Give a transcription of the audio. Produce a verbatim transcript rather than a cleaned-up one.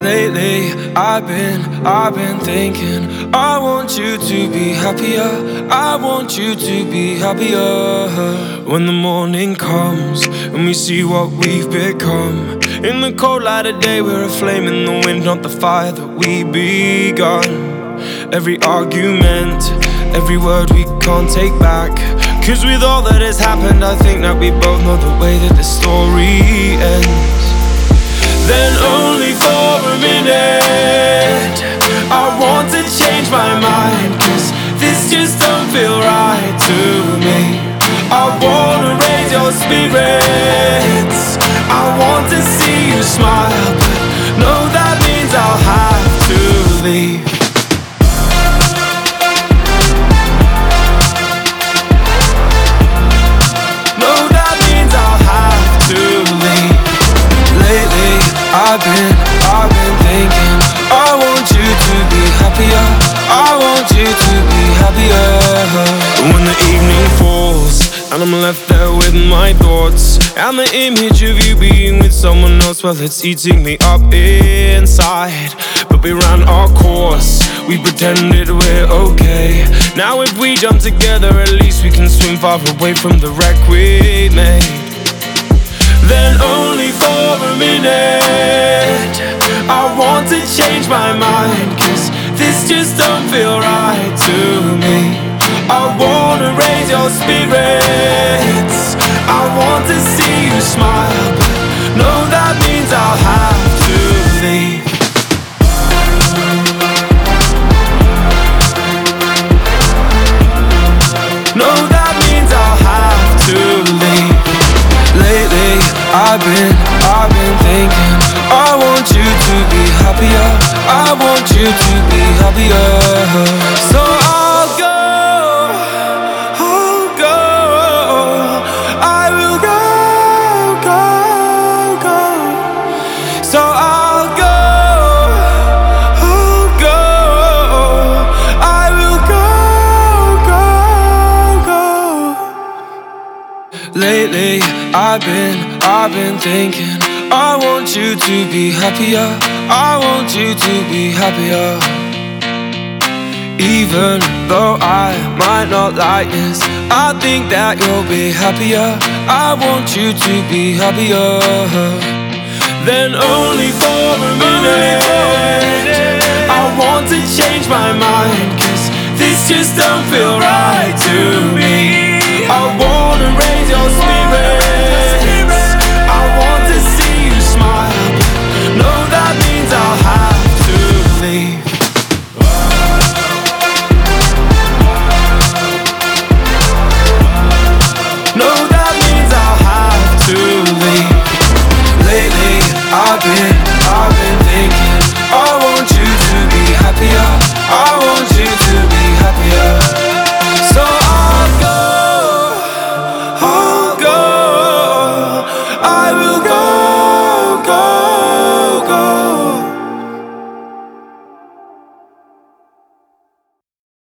Lately, I've been, I've been thinking I want you to be happier, I want you to be happier. When the morning comes and we see what we've become, in the cold light of day we're a flame in the wind, not the fire that we begun. Every argument, every word we can't take back, 'cause with all that has happened I think that we both know the way that the story ends. Then only for a minute I want to change my mind, 'cause this just don't feel right to me. I wanna raise your spirits, I want to see you smile, but no, that means I'll have to leave. No, that means I'll have to leave. Lately, I've been, I've been thinking I want you to be happier, I want you to be happier. When the evening falls and I'm left there with my thoughts, and the image of you being with someone else, well, it's eating me up inside. But we ran our course, we pretended we're okay. Now if we jump together, at least we can swim far away from the wreck we made. Then only for a minute I want to change my mind, 'cause this just don't feel right to me. I wanna raise your spirits, I want to see you smile, but no, that means I'll have to leave. No, that means I'll have to leave. Lately, I've been, I've been thinking I want you to be happier, I want you to be happier. So I'll go, I'll go, I will go, go, go. So I'll go, I'll go, I will go, go, go. Lately, I've been, I've been thinking I want you to be happier, I want you to be happier. Even though I might not like this, I think that you'll be happier, I want you to be happier. Then only for a minute I want to change my mind, 'cause this just don't feel